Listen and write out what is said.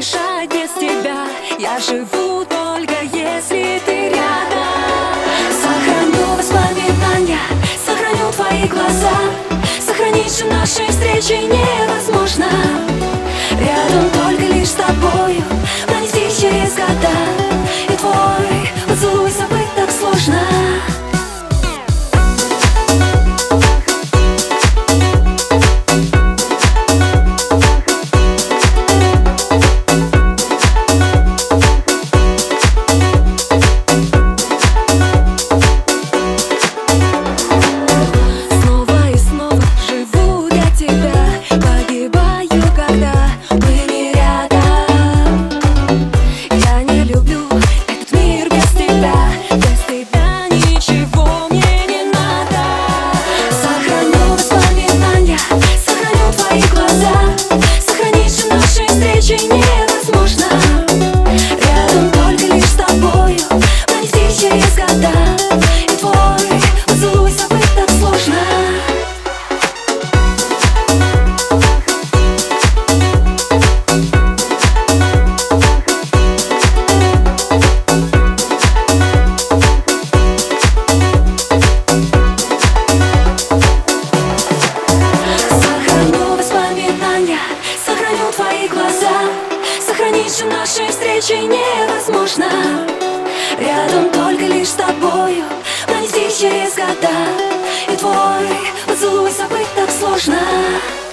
дышать без тебя. Я живу только если ты рядом. Сохраню воспоминания, сохраню твои глаза. Сохранить же наши встречи невозможно. Рядом только лишь с тобою пронести через года. И твой поцелуй забыть так сложно. Невозможно. Рядом только лишь с тобою пронести через года. И твой поцелуй забыть так сложно. Сохраню воспоминания, сохраню твои глаза. Сохранить же наши встречи невозможно. Рядом только лишь с тобою пронести через года. И твой поцелуй забыть так сложно.